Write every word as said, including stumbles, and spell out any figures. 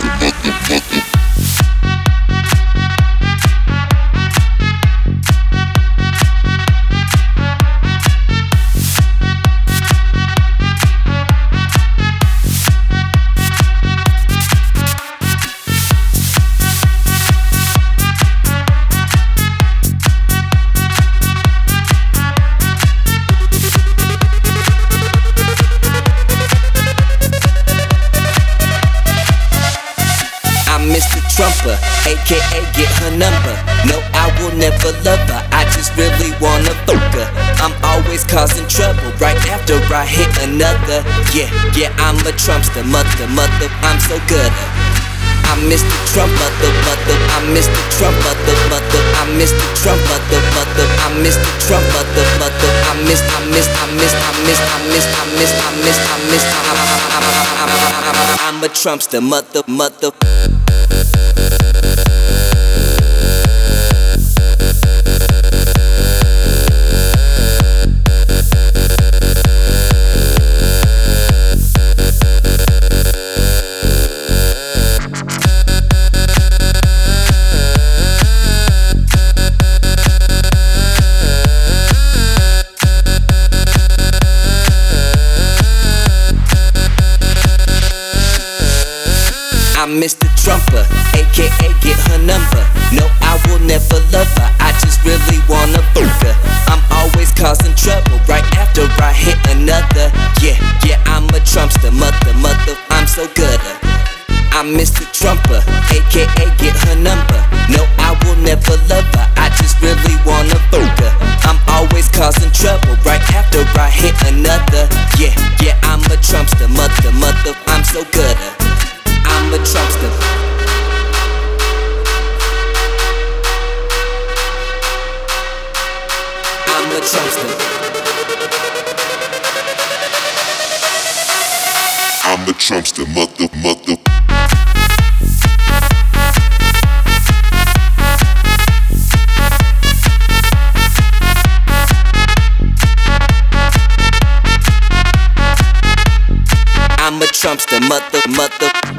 Mister Trumper, aka get her number. No, I will never love her, I just really wanna fuck her. I'm always causing trouble right after I hit another. Yeah, yeah, I'm a Trumpster, mother, mother, I'm so good. I'm Mister Trump, mother, mother, I'm Mister Trump, mother, mother, I'm Mister Trump, mother, mother, I'm Mister Trump, mother, mother, I miss, I miss, I miss, I miss, I miss, I miss, I miss, I miss, I'm a Trumpster, mother, mother. I'm Mister Trumper, aka get her number. No, I will never love her, I just really wanna fuck her. I'm always causing trouble right after I hit another. Yeah, yeah, I'm a Trumpster, mother, mother, I'm so good. I'm Mister Trumper, aka get her number. No, I will never love her, I just really wanna fuck her. I'm always causing trouble right after I hit another. Yeah, yeah, I'm a Trumpster, mother, mother, I'm so good. I'm a Trumpster. I'm a Trumpster. I'm a Trumpster, mother, mother. I'm a Trumpster, mother, mother.